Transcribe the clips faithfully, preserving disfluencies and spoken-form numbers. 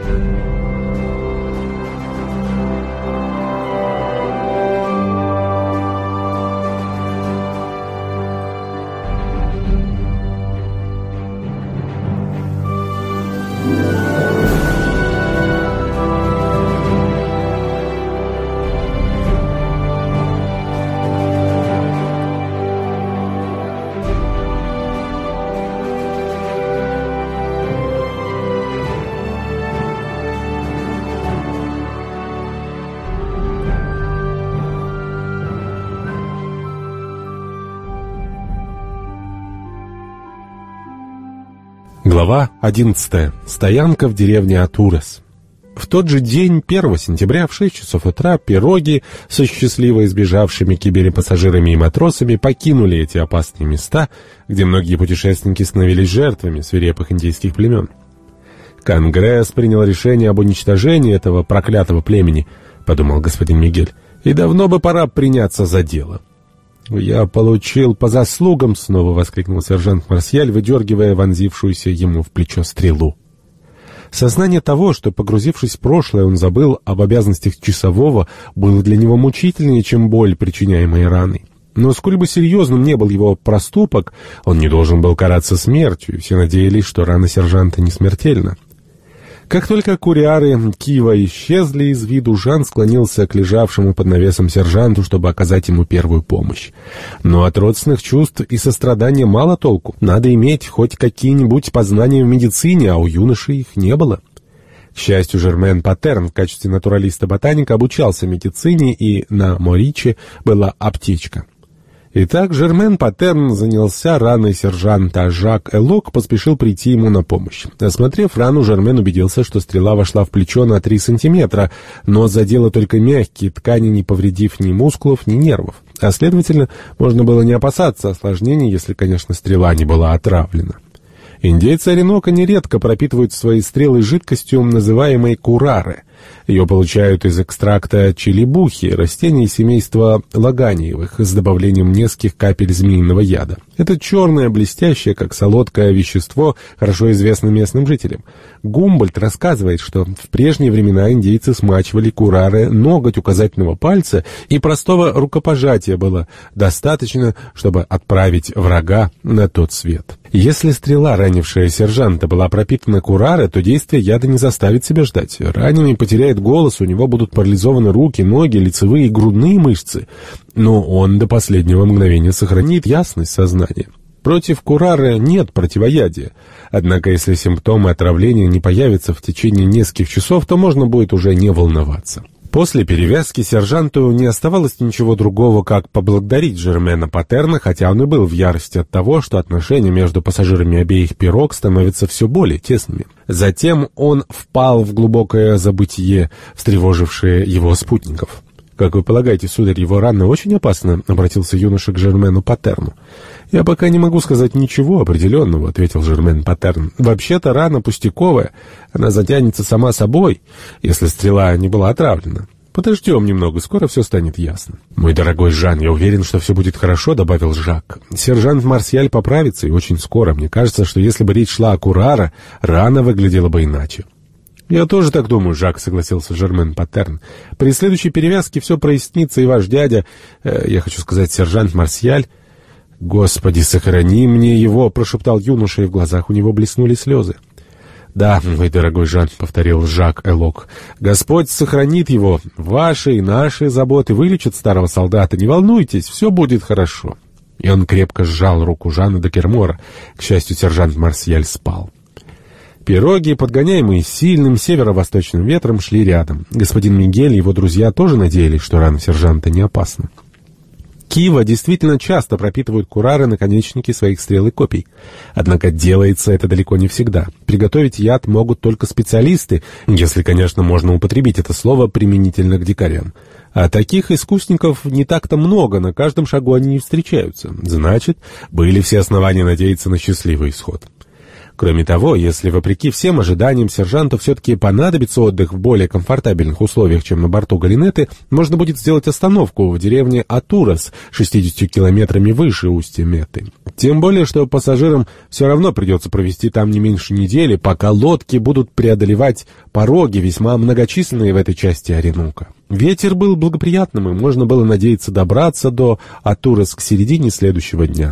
Глава одиннадцатая. Стоянка в деревне Атурес. В тот же день, первого сентября, в шесть часов утра, пироги со счастливо избежавшими кибели пассажирами и матросами покинули эти опасные места, где многие путешественники становились жертвами свирепых индейских племен. «Конгресс принял решение об уничтожении этого проклятого племени», — подумал господин Мигель, — «и давно бы пора приняться за дело». «Я получил по заслугам!» — снова воскликнул сержант Марсьяль, выдергивая вонзившуюся ему в плечо стрелу. Сознание того, что, погрузившись в прошлое, он забыл об обязанностях часового, было для него мучительнее, чем боль, причиняемая раной. Но сколь бы серьезным не был его проступок, он не должен был караться смертью, и все надеялись, что рана сержанта не смертельна. Как только куриары Кива исчезли из виду, Жан склонился к лежавшему под навесом сержанту, чтобы оказать ему первую помощь. Но от родственных чувств и сострадания мало толку. Надо иметь хоть какие-нибудь познания в медицине, а у юноши их не было. К счастью, Жермен Паттерн в качестве натуралиста-ботаника обучался медицине, и на Мориче была аптечка. Итак, Жермен Паттерн занялся раной сержанта, а Жак Элок поспешил прийти ему на помощь. Осмотрев рану, Жермен убедился, что стрела вошла в плечо на три сантиметра, но задела только мягкие ткани, не повредив ни мускулов, ни нервов. А следовательно, можно было не опасаться осложнений, если, конечно, стрела не была отравлена. Индейцы Оренока нередко пропитывают свои стрелы жидкостью, называемой кураре. Ее получают из экстракта челебухи, растений семейства лаганиевых, с добавлением нескольких капель змеиного яда. Это черное, блестящее, как солодкое вещество, хорошо известно местным жителям. Гумбольдт рассказывает, что в прежние времена индейцы смачивали кураре ноготь указательного пальца, и простого рукопожатия было достаточно, чтобы отправить врага на тот свет. Если стрела, ранившая сержанта, была пропитана кураре, то действие яда не заставит себя ждать. Раненый потеряет голос, у него будут парализованы руки, ноги, лицевые и грудные мышцы, но он до последнего мгновения сохранит ясность сознания. Против кураре нет противоядия. Однако, если симптомы отравления не появятся в течение нескольких часов, то можно будет уже не волноваться. После перевязки сержанту не оставалось ничего другого, как поблагодарить Жермена Паттерна, хотя он и был в ярости от того, что отношения между пассажирами обеих пирог становятся все более тесными. Затем он впал в глубокое забытье, встревожившее его спутников. «Как вы полагаете, сударь, его рана очень опасна?» — обратился юноша к Жермену Паттерну. «Я пока не могу сказать ничего определенного», — ответил Жермен Паттерн. «Вообще-то рана пустяковая, она затянется сама собой, если стрела не была отравлена. Подождем немного, скоро все станет ясно». «Мой дорогой Жан, я уверен, что все будет хорошо», — добавил Жак. «Сержант Марсьяль поправится, и очень скоро. Мне кажется, что если бы речь шла о кураре, рана выглядела бы иначе». «Я тоже так думаю, Жак», — согласился Жермен Паттерн. «При следующей перевязке все прояснится, и ваш дядя, э, я хочу сказать, сержант Марсьяль...» «Господи, сохрани мне его!» — прошептал юноша, и в глазах у него блеснули слезы. «Да, мой дорогой Жан», — повторил Жак Элок, — «Господь сохранит его. Ваши и наши заботы вылечат старого солдата. Не волнуйтесь, все будет хорошо». И он крепко сжал руку Жана де Кермора. К счастью, сержант Марсьяль спал. Пироги, подгоняемые сильным северо-восточным ветром, шли рядом. Господин Мигель и его друзья тоже надеялись, что рана сержанта не опасна. Кива действительно часто пропитывают кураре наконечники своих стрел и копий. Однако делается это далеко не всегда. Приготовить яд могут только специалисты, если, конечно, можно употребить это слово применительно к дикарям. А таких искусников не так-то много, на каждом шагу они не встречаются. Значит, были все основания надеяться на счастливый исход. Кроме того, если, вопреки всем ожиданиям, сержанту все-таки понадобится отдых в более комфортабельных условиях, чем на борту Галинеты, можно будет сделать остановку в деревне Атурес, шестьдесят километрами выше устья Меты. Тем более, что пассажирам все равно придется провести там не меньше недели, пока лодки будут преодолевать пороги, весьма многочисленные в этой части Оренука. Ветер был благоприятным, и можно было надеяться добраться до Атурес к середине следующего дня.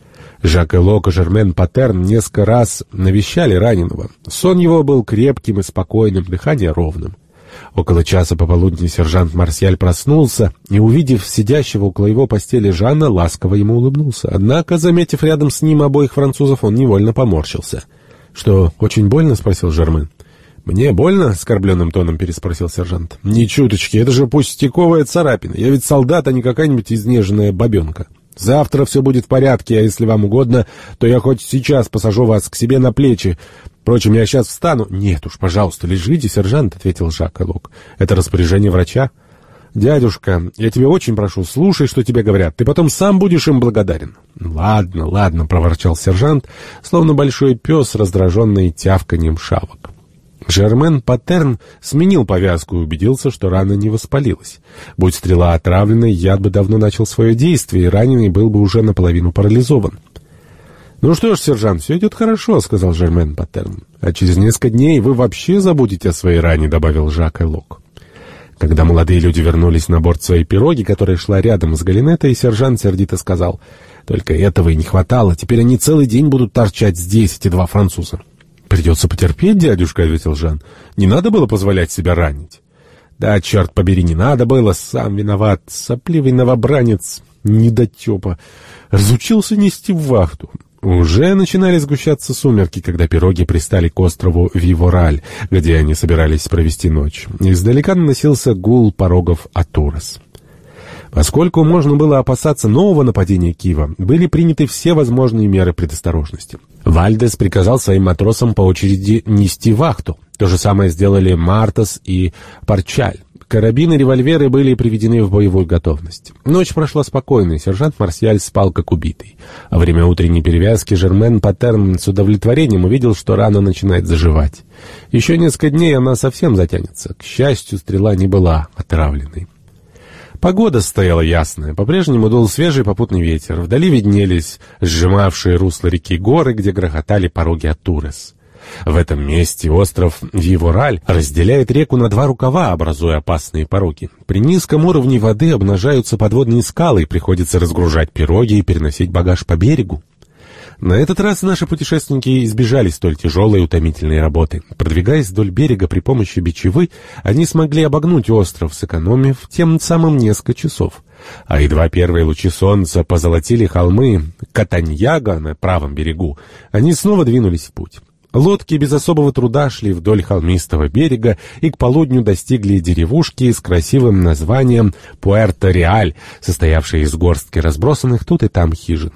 Жак Элок и Жермен Патерн несколько раз навещали раненого. Сон его был крепким и спокойным, дыхание ровным. Около часа пополудни сержант Марсиаль проснулся и, увидев сидящего около его постели Жана, ласково ему улыбнулся. Однако, заметив рядом с ним обоих французов, он невольно поморщился. — Что, очень больно? — спросил Жермен. — Мне больно? — оскорбленным тоном переспросил сержант. — Ни чуточки, это же пустяковая царапина. Я ведь солдат, а не какая-нибудь изнеженная бабенка. Завтра все будет в порядке, а если вам угодно, то я хоть сейчас посажу вас к себе на плечи. Впрочем, я сейчас встану. — Нет уж, пожалуйста, лежите, сержант, — ответил Жак Элок. — Это распоряжение врача. — Дядюшка, я тебя очень прошу, слушай, что тебе говорят. Ты потом сам будешь им благодарен. — Ладно, ладно, — проворчал сержант, словно большой пес, раздраженный тявканьем шавок. Жермен Патерн сменил повязку и убедился, что рана не воспалилась. Будь стрела отравленной, яд бы давно начал свое действие, и раненый был бы уже наполовину парализован. — Ну что ж, сержант, все идет хорошо, — сказал Жермен Патерн. — А через несколько дней вы вообще забудете о своей ране, — добавил Жак Элок. Когда молодые люди вернулись на борт своей пироги, которая шла рядом с Галинетой, сержант сердито сказал: — Только этого и не хватало, теперь они целый день будут торчать здесь, эти два француза. — Придется потерпеть, дядюшка, — ответил Жан. — Не надо было позволять себя ранить. — Да, черт побери, не надо было, сам виноват, сопливый новобранец, недотепа. Разучился нести вахту. Уже начинали сгущаться сумерки, когда пироги пристали к острову Вивораль, где они собирались провести ночь. Издалека наносился гул порогов Атурес. Поскольку можно было опасаться нового нападения Кива, были приняты все возможные меры предосторожности. Вальдес приказал своим матросам по очереди нести вахту. То же самое сделали Мартас и Парчаль. Карабины и револьверы были приведены в боевую готовность. Ночь прошла спокойно, и сержант Марсиаль спал как убитый. Во время утренней перевязки Жермен Патерн с удовлетворением увидел, что рана начинает заживать. Еще несколько дней она совсем затянется. К счастью, стрела не была отравленной. Погода стояла ясная, по-прежнему дул свежий попутный ветер. Вдали виднелись сжимавшие русло реки горы, где грохотали пороги Атурес. В этом месте остров Вивораль разделяет реку на два рукава, образуя опасные пороги. При низком уровне воды обнажаются подводные скалы, и приходится разгружать пироги и переносить багаж по берегу. На этот раз наши путешественники избежали столь тяжелой и утомительной работы. Продвигаясь вдоль берега при помощи бичевы, они смогли обогнуть остров, сэкономив тем самым несколько часов. А едва первые лучи солнца позолотили холмы Катаньяга на правом берегу, они снова двинулись в путь. Лодки без особого труда шли вдоль холмистого берега и к полудню достигли деревушки с красивым названием Пуэрто-Реаль, состоявшей из горстки разбросанных тут и там хижин.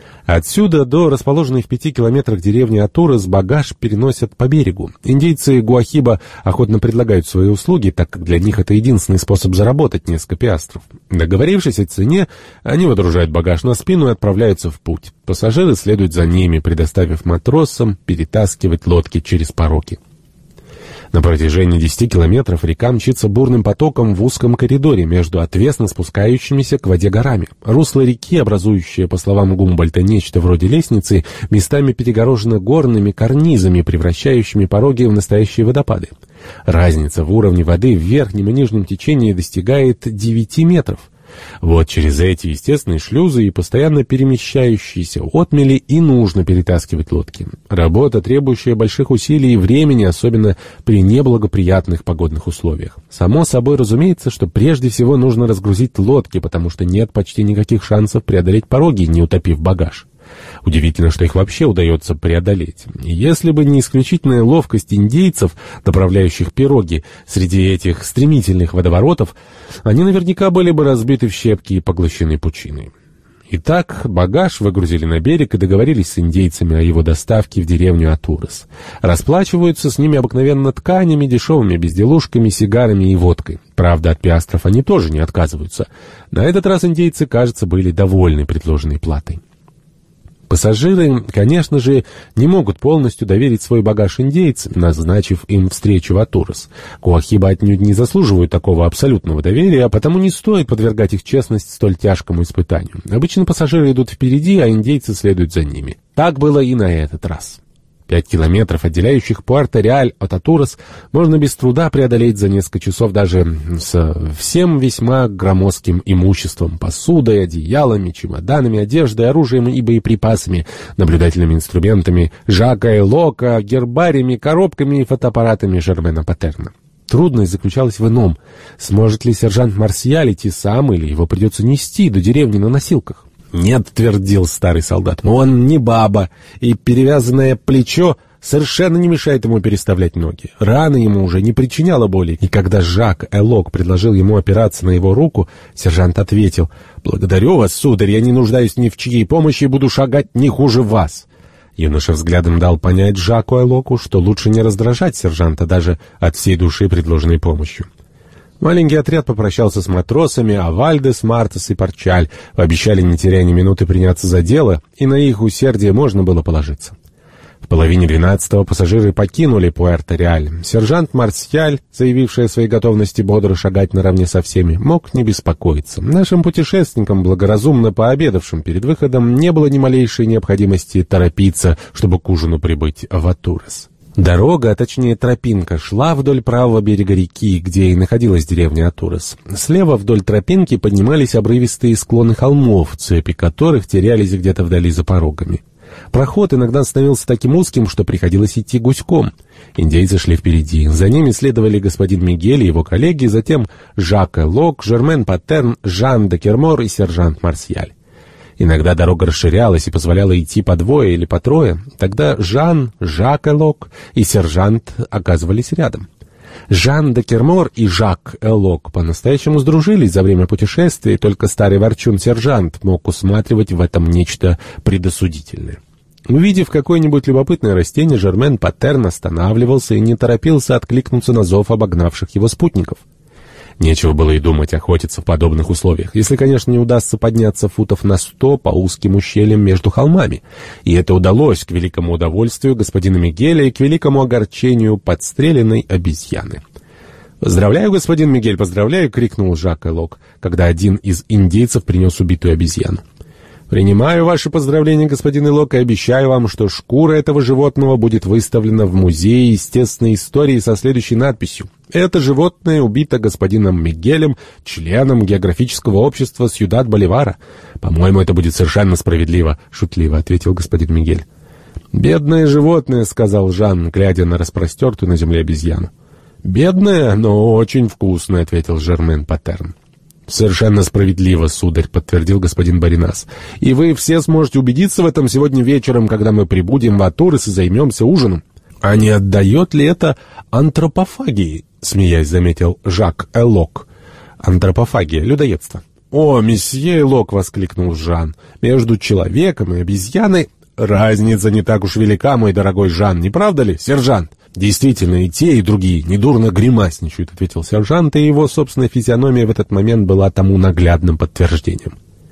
Отсюда до расположенной в пяти километрах деревни Атурес багаж переносят по берегу. Индейцы Гуахиба охотно предлагают свои услуги, так как для них это единственный способ заработать несколько пиастров. Договорившись о цене, они водружают багаж на спину и отправляются в путь. Пассажиры следуют за ними, предоставив матросам перетаскивать лодки через пороги. На протяжении десяти километров река мчится бурным потоком в узком коридоре между отвесно спускающимися к воде горами. Русло реки, образующее, по словам Гумбольдта, нечто вроде лестницы, местами перегорожено горными карнизами, превращающими пороги в настоящие водопады. Разница в уровне воды в верхнем и нижнем течении достигает девяти метров. Вот через эти естественные шлюзы и постоянно перемещающиеся отмели и нужно перетаскивать лодки. Работа, требующая больших усилий и времени, особенно при неблагоприятных погодных условиях. Само собой разумеется, что прежде всего нужно разгрузить лодки, потому что нет почти никаких шансов преодолеть пороги, не утопив багаж. Удивительно, что их вообще удается преодолеть. Если бы не исключительная ловкость индейцев, направляющих пироги среди этих стремительных водоворотов, они наверняка были бы разбиты в щепки и поглощены пучиной. Итак, багаж выгрузили на берег и договорились с индейцами о его доставке в деревню Атурес. Расплачиваются с ними обыкновенно тканями, дешевыми безделушками, сигарами и водкой. Правда, от пиастров они тоже не отказываются. На этот раз индейцы, кажется, были довольны предложенной платой. Пассажиры, конечно же, не могут полностью доверить свой багаж индейцам, назначив им встречу в Атурес. Куахиба отнюдь не заслуживают такого абсолютного доверия, а потому не стоит подвергать их честность столь тяжкому испытанию. Обычно пассажиры идут впереди, а индейцы следуют за ними. Так было и на этот раз. Пять километров, отделяющих Пуэрто-Реаль от Атурес, можно без труда преодолеть за несколько часов даже с всем весьма громоздким имуществом, посудой, одеялами, чемоданами, одеждой, оружием и боеприпасами, наблюдательными инструментами Жака и Лока, гербариями, коробками и фотоаппаратами Жермена Патерна. Трудность заключалась в ином. Сможет ли сержант Марсиаль идти сам, или его придется нести до деревни на носилках? «Нет», — твердил старый солдат, — «он не баба, и перевязанное плечо совершенно не мешает ему переставлять ноги. Рана ему уже не причиняла боли». И когда Жак Элок предложил ему опираться на его руку, сержант ответил: «Благодарю вас, сударь, я не нуждаюсь ни в чьей помощи и буду шагать не хуже вас». Юноша взглядом дал понять Жаку Элоку, что лучше не раздражать сержанта даже от всей души предложенной помощью. Маленький отряд попрощался с матросами, а Вальдес, Мартес и Парчаль пообещали, не теряя ни минуты, приняться за дело, и на их усердие можно было положиться. В половине двенадцатого пассажиры покинули Пуэрто-Реаль. Сержант Марсиаль, заявивший о своей готовности бодро шагать наравне со всеми, мог не беспокоиться. Нашим путешественникам, благоразумно пообедавшим перед выходом, не было ни малейшей необходимости торопиться, чтобы к ужину прибыть в Атурес. Дорога, а точнее тропинка, шла вдоль правого берега реки, где и находилась деревня Атурес. Слева вдоль тропинки поднимались обрывистые склоны холмов, цепи которых терялись где-то вдали за порогами. Проход иногда становился таким узким, что приходилось идти гуськом. Индейцы шли впереди. За ними следовали господин Мигель и его коллеги, затем Жак Элок, Жермен Патерн, Жан де Кермор и сержант Марсиаль. Иногда дорога расширялась и позволяла идти по двое или по трое. Тогда Жан, Жак Элок и сержант оказывались рядом. Жан де Кермор и Жак Элок по-настоящему сдружились за время путешествия, и только старый ворчун-сержант мог усматривать в этом нечто предосудительное. Увидев какое-нибудь любопытное растение, Жермен Патерн останавливался и не торопился откликнуться на зов обогнавших его спутников. Нечего было и думать охотиться в подобных условиях, если, конечно, не удастся подняться футов на сто по узким ущельям между холмами. И это удалось к великому удовольствию господина Мигеля и к великому огорчению подстреленной обезьяны. «Поздравляю, господин Мигель, поздравляю!» — крикнул Жак Элок, когда один из индейцев принес убитую обезьяну. «Принимаю ваши поздравления, господин Элок, и обещаю вам, что шкура этого животного будет выставлена в Музее естественной истории со следующей надписью: «Это животное убито господином Мигелем, членом географического общества Сьюдад-Боливара». По-моему, это будет совершенно справедливо», — шутливо ответил господин Мигель. «Бедное животное», — сказал Жан, глядя на распростертую на земле обезьяну. «Бедное, но очень вкусное», — ответил Жермен Патерн. «Совершенно справедливо, сударь», — подтвердил господин Баринас. «И вы все сможете убедиться в этом сегодня вечером, когда мы прибудем в Атурес и займемся ужином». «А не отдает ли это антропофагии?» — смеясь заметил Жак Элок. «Антропофагия, людоедство». «О, месье Элок!» — воскликнул Жан. «Между человеком и обезьяной разница не так уж велика, мой дорогой Жан, не правда ли, сержант?» «Действительно, и те, и другие недурно гримасничают», — ответил сержант, и его собственная физиономия в этот момент была тому наглядным подтверждением.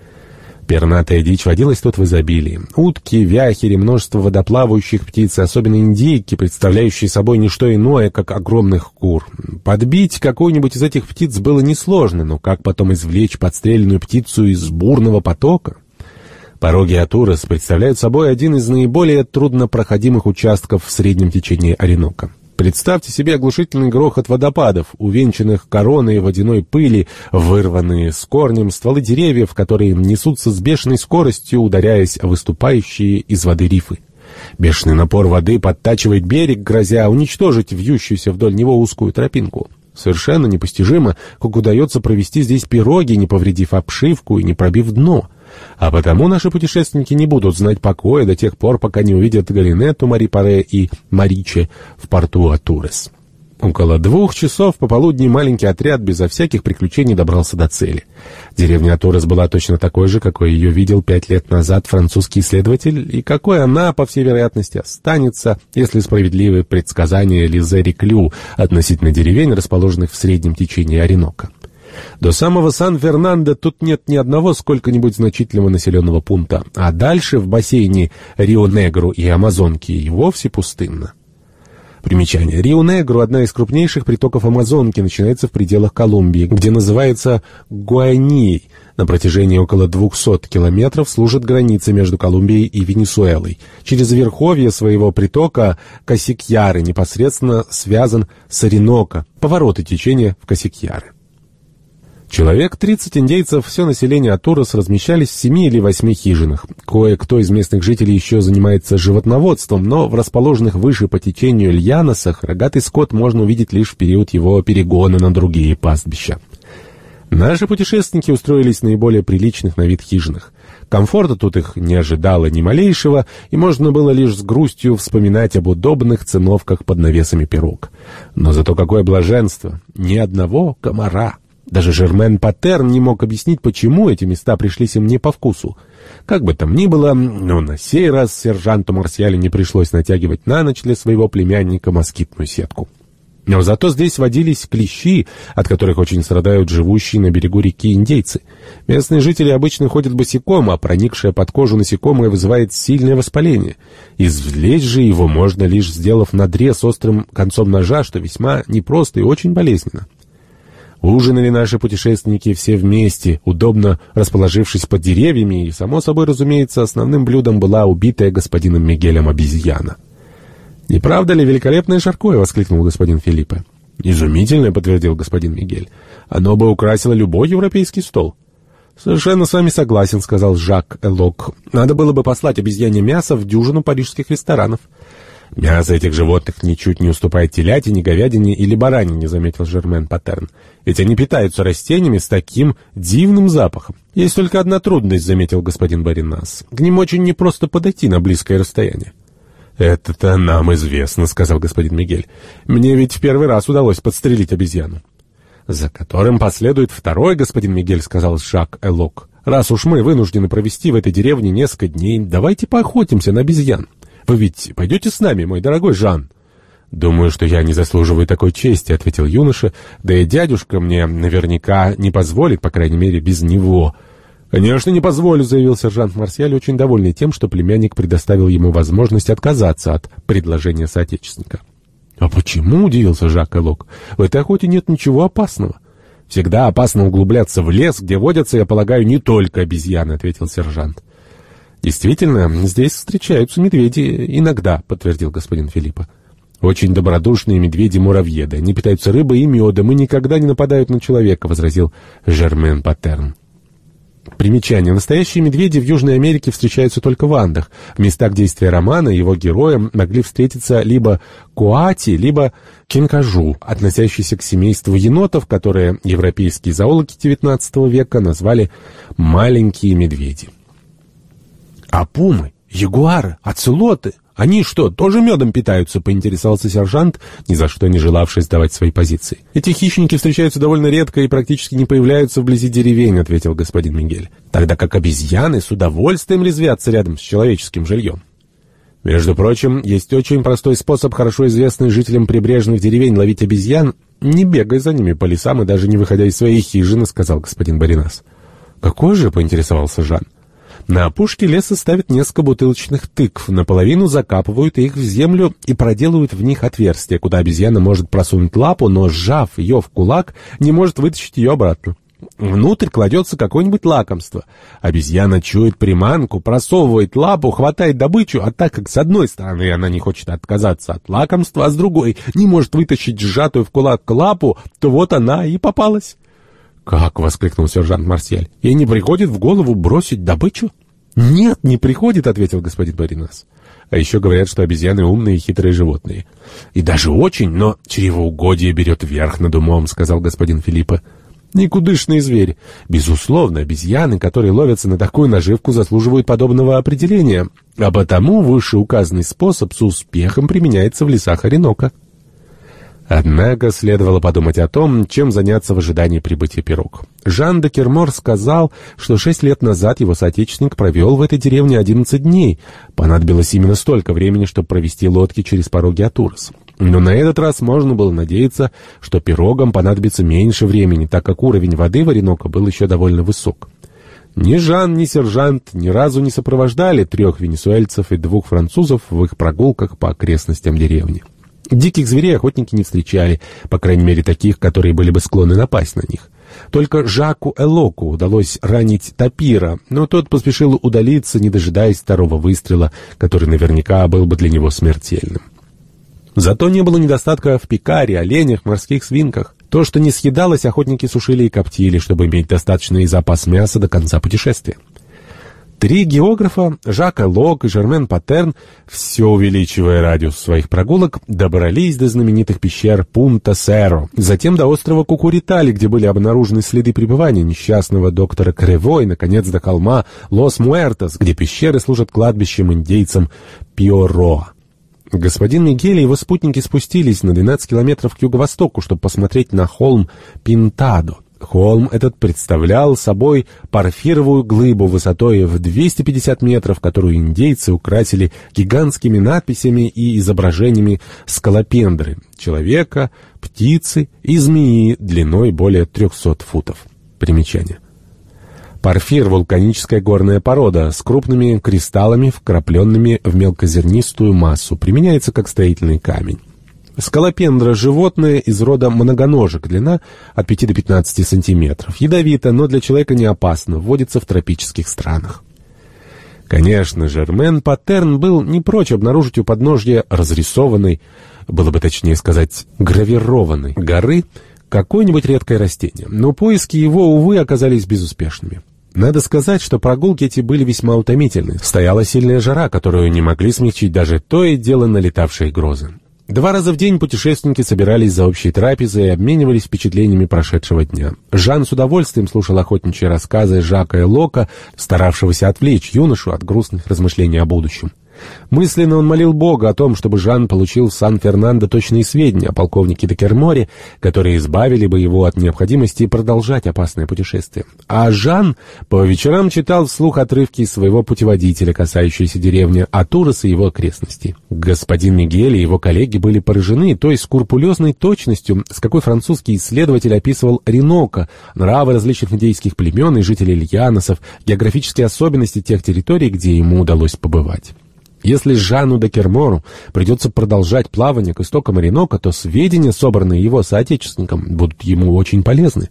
Пернатая дичь водилась тут в изобилии. Утки, вяхери, множество водоплавающих птиц, особенно индейки, представляющие собой не что иное, как огромных кур. Подбить какую-нибудь из этих птиц было несложно, но как потом извлечь подстреленную птицу из бурного потока? Пороги Атурес представляют собой один из наиболее труднопроходимых участков в среднем течении Оренока. Представьте себе оглушительный грохот водопадов, увенчанных короной водяной пыли, вырванные с корнем стволы деревьев, которые несутся с бешеной скоростью, ударяясь о выступающие из воды рифы. Бешеный напор воды подтачивает берег, грозя уничтожить вьющуюся вдоль него узкую тропинку. Совершенно непостижимо, как удается провести здесь пироги, не повредив обшивку и не пробив дно. А потому наши путешественники не будут знать покоя до тех пор, пока не увидят Галинетту, Мари-Паре и Мариче в порту Атурес. Около двух часов пополудни маленький отряд безо всяких приключений добрался до цели. Деревня Атурес была точно такой же, какой ее видел пять лет назад французский исследователь, и какой она, по всей вероятности, останется, если справедливы предсказания Лизе Реклю относительно деревень, расположенных в среднем течении Оренока. До самого Сан-Фернандо тут нет ни одного сколько-нибудь значительного населенного пункта, а дальше в бассейне Рио-Негро и Амазонки и вовсе пустынно. Примечание. Рио-Негро, одна из крупнейших притоков Амазонки, начинается в пределах Колумбии, где называется Гуанией. На протяжении около двухсот километров служит границей между Колумбией и Венесуэлой. Через верховье своего притока Касикьяры непосредственно связан с Ориноко, повороты течения в Касикьяры. Человек тридцать индейцев, все население Атурос, размещались в семи или восьми хижинах. Кое-кто из местных жителей еще занимается животноводством, но в расположенных выше по течению Льяносах рогатый скот можно увидеть лишь в период его перегона на другие пастбища. Наши путешественники устроились в наиболее приличных на вид хижинах. Комфорта тут их не ожидало ни малейшего, и можно было лишь с грустью вспоминать об удобных циновках под навесами пирог. Но зато какое блаженство! Ни одного комара! Даже Жермен Паттерн не мог объяснить, почему эти места пришлись им не по вкусу. Как бы там ни было, но на сей раз сержанту Марсиалю не пришлось натягивать на ночь для своего племянника москитную сетку. Но зато здесь водились клещи, от которых очень страдают живущие на берегу реки индейцы. Местные жители обычно ходят босиком, а проникшее под кожу насекомое вызывает сильное воспаление. Извлечь же его можно лишь сделав надрез острым концом ножа, что весьма непросто и очень болезненно. Ужинали наши путешественники все вместе, удобно расположившись под деревьями, и, само собой разумеется, основным блюдом была убитая господином Мигелем обезьяна. «Не правда ли великолепное жаркое?» — воскликнул господин Филиппе. «Изумительное», — подтвердил господин Мигель. «Оно бы украсило любой европейский стол». «Совершенно с вами согласен», — сказал Жак Элок. «Надо было бы послать обезьяне мясо в дюжину парижских ресторанов». «Мясо этих животных ничуть не уступает телятине, говядине или баранине», — заметил Жермен Паттерн. «Ведь они питаются растениями с таким дивным запахом». «Есть только одна трудность», — заметил господин Баринас. «К ним очень непросто подойти на близкое расстояние». «Это-то нам известно», — сказал господин Мигель. «Мне ведь в первый раз удалось подстрелить обезьяну». «За которым последует второй, господин Мигель», — сказал Жак Элок. «Раз уж мы вынуждены провести в этой деревне несколько дней, давайте поохотимся на обезьян. Вы ведь пойдете с нами, мой дорогой Жан?» «Думаю, что я не заслуживаю такой чести», — ответил юноша. «Да и дядюшка мне наверняка не позволит, по крайней мере, без него». «Конечно, не позволю», — заявил сержант Марсиаль, очень довольный тем, что племянник предоставил ему возможность отказаться от предложения соотечественника. «А почему?» — удивился Жак Элок. «В этой охоте нет ничего опасного». «Всегда опасно углубляться в лес, где водятся, я полагаю, не только обезьяны», — ответил сержант. «Действительно, здесь встречаются медведи иногда», — подтвердил господин Филиппе. «Очень добродушные медведи-муравьеды. Они питаются рыбой и медом и никогда не нападают на человека», — возразил Жермен Паттерн. Примечание. Настоящие медведи в Южной Америке встречаются только в Андах. В местах действия романа его героям могли встретиться либо коати, либо кинкажу, относящиеся к семейству енотов, которые европейские зоологи девятнадцатого века назвали «маленькие медведи». «А пумы, ягуары, оцелоты, они что, тоже медом питаются?» — поинтересовался сержант, ни за что не желавший сдавать свои позиции. «Эти хищники встречаются довольно редко и практически не появляются вблизи деревень», — ответил господин Мигель. «Тогда как обезьяны с удовольствием резвятся рядом с человеческим жильем». «Между прочим, есть очень простой способ, хорошо известный жителям прибрежных деревень, ловить обезьян, не бегая за ними по лесам и даже не выходя из своей хижины», — сказал господин Баринас. «Какой же?» — поинтересовался Жан. На опушке леса ставят несколько бутылочных тыкв, наполовину закапывают их в землю и проделывают в них отверстия, куда обезьяна может просунуть лапу, но, сжав ее в кулак, не может вытащить ее обратно. Внутрь кладется какое-нибудь лакомство. Обезьяна чует приманку, просовывает лапу, хватает добычу, а так как с одной стороны она не хочет отказаться от лакомства, а с другой не может вытащить сжатую в кулак лапу, то вот она и попалась. «Как?» — воскликнул сержант Марсиаль. «Ей не приходит в голову бросить добычу?» «Нет, не приходит», — ответил господин Баринас. «А еще говорят, что обезьяны умные и хитрые животные». «И даже очень, но чревоугодие берет верх над умом», — сказал господин Филиппе. «Никудышные звери. Безусловно, обезьяны, которые ловятся на такую наживку, заслуживают подобного определения, а потому вышеуказанный способ с успехом применяется в лесах Ориноко». Однако следовало подумать о том, чем заняться в ожидании прибытия пирог. Жан де Кермор сказал, что шесть лет назад его соотечественник провел в этой деревне одиннадцать дней. Понадобилось именно столько времени, чтобы провести лодки через пороги Атурос. Но на этот раз можно было надеяться, что пирогам понадобится меньше времени, так как уровень воды в Ореноко был еще довольно высок. Ни Жан, ни сержант ни разу не сопровождали трех венесуэльцев и двух французов в их прогулках по окрестностям деревни. Диких зверей охотники не встречали, по крайней мере таких, которые были бы склонны напасть на них. Только Жаку Элоку удалось ранить тапира, но тот поспешил удалиться, не дожидаясь второго выстрела, который наверняка был бы для него смертельным. Зато не было недостатка в пикаре, оленях, морских свинках. То, что не съедалось, охотники сушили и коптили, чтобы иметь достаточный запас мяса до конца путешествия. Три географа, Жак Элок и Жермен Патерн, все увеличивая радиус своих прогулок, добрались до знаменитых пещер Пунта-Серо, затем до острова Кукуритали, где были обнаружены следы пребывания несчастного доктора Крево, и, наконец, до холма Лос-Муэртос, где пещеры служат кладбищем индейцам Пиороа. Господин Мигель и его спутники спустились на двенадцать километров к юго-востоку, чтобы посмотреть на холм Пинтадо. Холм этот представлял собой порфировую глыбу высотой в двести пятьдесят метров, которую индейцы украсили гигантскими надписями и изображениями скалопендры — человека, птицы и змеи длиной более трехсот футов. Примечание. Порфир — вулканическая горная порода с крупными кристаллами, вкрапленными в мелкозернистую массу. Применяется как строительный камень. Скалопендра — животное из рода многоножек, длина от пяти до пятнадцати сантиметров. Ядовито, но для человека не опасно, вводится в тропических странах. Конечно, Жермен Патерн был не прочь обнаружить у подножья разрисованной, было бы точнее сказать, гравированной горы какое-нибудь редкое растение, но поиски его, увы, оказались безуспешными. Надо сказать, что прогулки эти были весьма утомительны. Стояла сильная жара, которую не могли смягчить даже то и дело налетавшие грозы. Два раза в день путешественники собирались за общей трапезой и обменивались впечатлениями прошедшего дня. Жан с удовольствием слушал охотничьи рассказы Жака Элока, старавшегося отвлечь юношу от грустных размышлений о будущем. Мысленно он молил Бога о том, чтобы Жан получил в Сан-Фернандо точные сведения о полковнике де Керморе, которые избавили бы его от необходимости продолжать опасное путешествие. А Жан по вечерам читал вслух отрывки из своего путеводителя, касающиеся деревни Атурес и его окрестностей. Господин Мигель и его коллеги были поражены той скрупулезной точностью, с какой французский исследователь описывал Ореноко, нравы различных индейских племен и жителей Llanosов, географические особенности тех территорий, где ему удалось побывать. Если Жану де Кермору придется продолжать плавание к истокам Ореноко, то сведения, собранные его соотечественникам, будут ему очень полезны.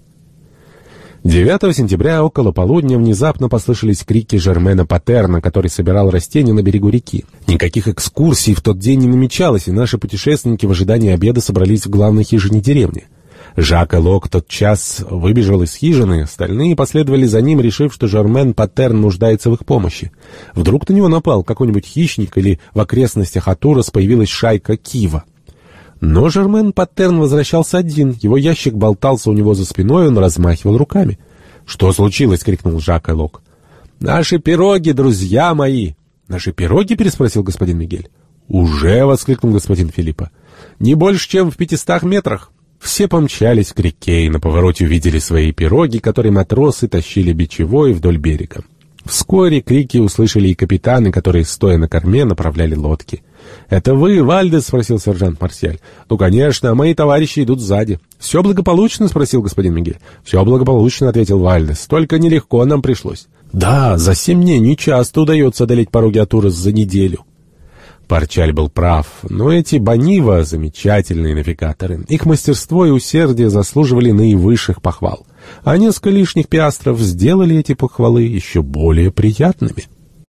девятого сентября около полудня внезапно послышались крики Жермена Патерна, который собирал растения на берегу реки. Никаких экскурсий в тот день не намечалось, и наши путешественники в ожидании обеда собрались в главной хижине деревни. Жак Элок тотчас выбежал из хижины, остальные последовали за ним, решив, что Жермен Патерн нуждается в их помощи. Вдруг на него напал какой-нибудь хищник, или в окрестностях Атурес появилась шайка Кива. Но Жермен Патерн возвращался один, его ящик болтался у него за спиной, он размахивал руками. «Что случилось?» — крикнул Жак Элок. «Наши пироги, друзья мои!» «Наши пироги?» — переспросил господин Мигель. «Уже!» — воскликнул господин Филиппа. «Не больше, чем в пятистах метрах». Все помчались к реке и на повороте увидели свои пироги, которые матросы тащили бичевой вдоль берега. Вскоре крики услышали и капитаны, которые, стоя на корме, направляли лодки. «Это вы, Вальдес?» — спросил сержант Марсиаль. «Ну, конечно, а мои товарищи идут сзади». «Все благополучно?» — спросил господин Мигель. «Все благополучно», — ответил Вальдес. «Только нелегко нам пришлось». «Да, за семь дней нечасто удается одолеть пороги Атурес за неделю». Парчаль был прав, но эти Бонива — замечательные навигаторы. Их мастерство и усердие заслуживали наивысших похвал. А несколько лишних пиастров сделали эти похвалы еще более приятными.